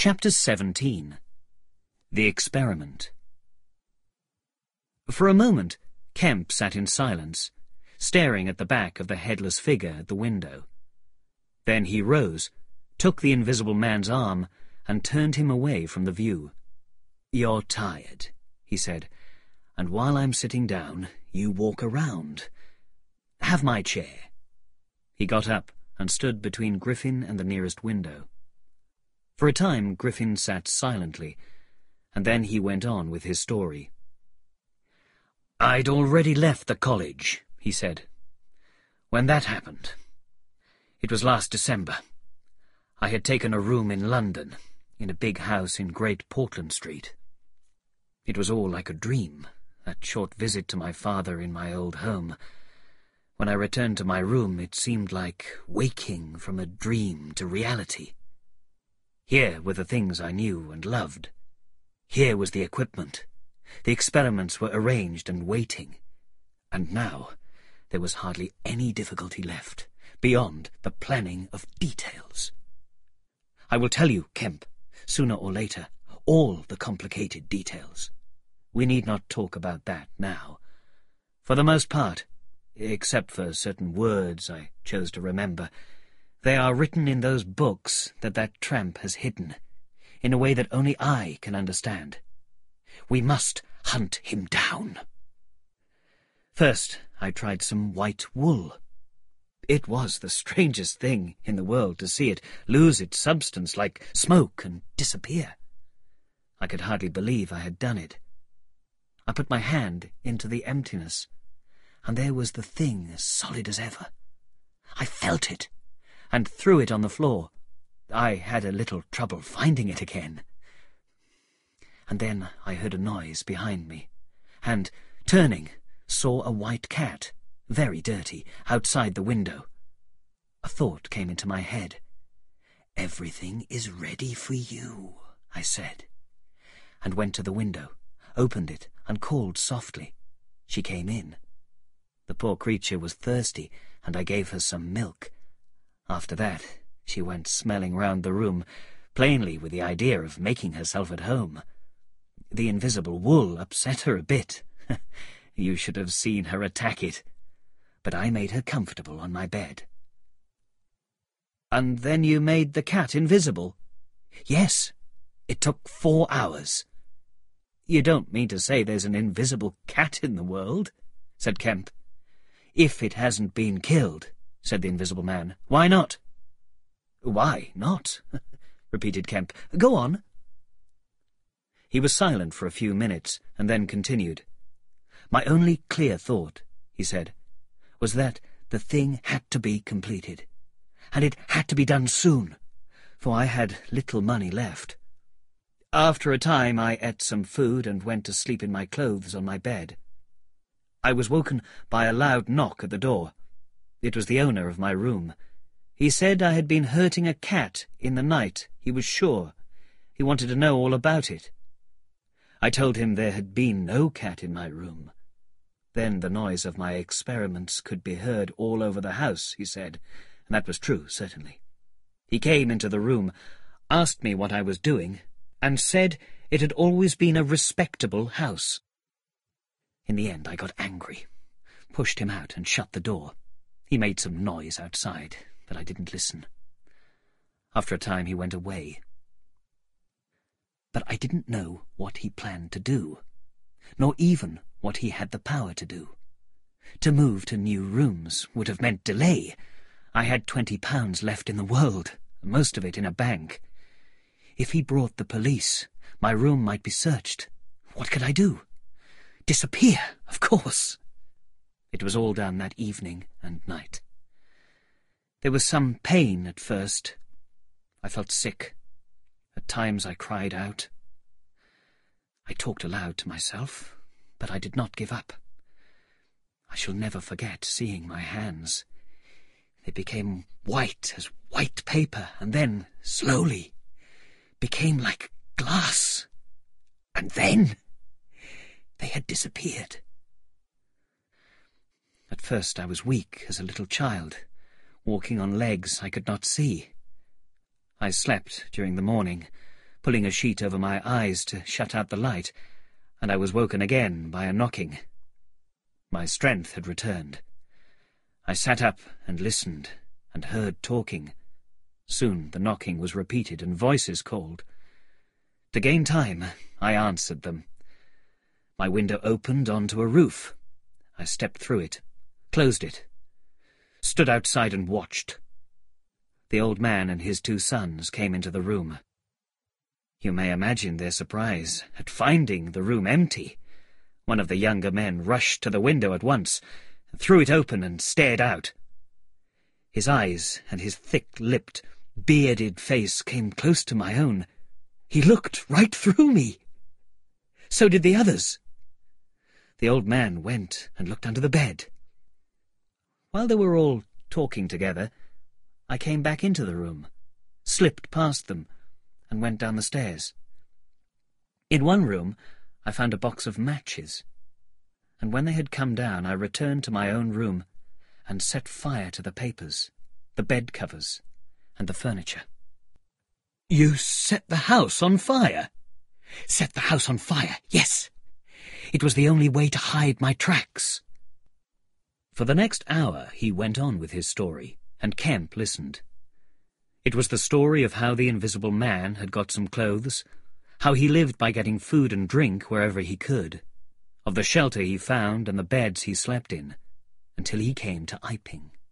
Chapter 17. The Experiment. For a moment, Kemp sat in silence, staring at the back of the headless figure at the window. Then he rose, took the invisible man's arm, and turned him away from the view. "You're tired," he said, "and while I'm sitting down, you walk around. Have my chair." He got up and stood between Griffin and the nearest window. For a time, Griffin sat silently, and then he went on with his story. "I'd already left the college," he said, "when that happened. It was last December. I had taken a room in London, in a big house in Great Portland Street. It was all like a dream, that short visit to my father in my old home. When I returned to my room, it seemed like waking from a dream to reality. Here were the things I knew and loved. Here was the equipment. The experiments were arranged and waiting. And now there was hardly any difficulty left, beyond the planning of details. I will tell you, Kemp, sooner or later, all the complicated details. We need not talk about that now. For the most part, except for certain words I chose to remember, they are written in those books that tramp has hidden, in a way that only I can understand. We must hunt him down. First, I tried some white wool. It was the strangest thing in the world to see it lose its substance like smoke and disappear. I could hardly believe I had done it. I put my hand into the emptiness, and there was the thing as solid as ever. I felt it, and threw it on the floor. I had a little trouble finding it again. And then I heard a noise behind me, and, turning, saw a white cat, very dirty, outside the window. A thought came into my head. "Everything is ready for you," I said, and went to the window, opened it, and called softly. She came in. The poor creature was thirsty, and I gave her some milk. After that, she went smelling round the room, plainly with the idea of making herself at home. The invisible wool upset her a bit. You should have seen her attack it. But I made her comfortable on my bed. "And then you made the cat invisible?" "Yes. It took 4 hours. "You don't mean to say there's an invisible cat in the world?" said Kemp. "If it hasn't been killed," said the invisible man. "Why not?" "Why not?" repeated Kemp. "Go on." He was silent for a few minutes, and then continued. "My only clear thought," he said, "was that the thing had to be completed, and it had to be done soon, for I had little money left. After a time I ate some food and went to sleep in my clothes on my bed. I was woken by a loud knock at the door. It was the owner of my room. He said I had been hurting a cat in the night. He was sure. He wanted to know all about it. I told him there had been no cat in my room. Then the noise of my experiments could be heard all over the house, he said, and that was true, certainly. He came into the room, asked me what I was doing, and said it had always been a respectable house. In the end I got angry, pushed him out and shut the door. He made some noise outside, but I didn't listen. After a time he went away. But I didn't know what he planned to do, nor even what he had the power to do. To move to new rooms would have meant delay. I had £20 left in the world, most of it in a bank. If he brought the police, my room might be searched. What could I do? Disappear, of course. It was all done that evening and night. There was some pain at first. I felt sick. At times I cried out. I talked aloud to myself, but I did not give up. I shall never forget seeing my hands. They became white as white paper, and then, slowly, became like glass. And then they had disappeared. At first I was weak as a little child, walking on legs I could not see. I slept during the morning, pulling a sheet over my eyes to shut out the light, and I was woken again by a knocking. My strength had returned. I sat up and listened, and heard talking. Soon the knocking was repeated, and voices called. To gain time, I answered them. My window opened onto a roof. I stepped through it, closed it, stood outside and watched. The old man and his 2 sons came into the room. You may imagine their surprise at finding the room empty. One of the younger men rushed to the window at once, threw it open and stared out. His eyes and his thick-lipped, bearded face came close to my own. He looked right through me. So did the others. The old man went and looked under the bed. While they were all talking together, I came back into the room, slipped past them, and went down the stairs. In one room, I found a box of matches, and when they had come down, I returned to my own room and set fire to the papers, the bed covers, and the furniture. You set the house on fire? Set the house on fire, yes. It was the only way to hide my tracks. For the next hour he went on with his story, and Kemp listened. It was the story of how the Invisible Man had got some clothes, how he lived by getting food and drink wherever he could, of the shelter he found and the beds he slept in, until he came to Iping.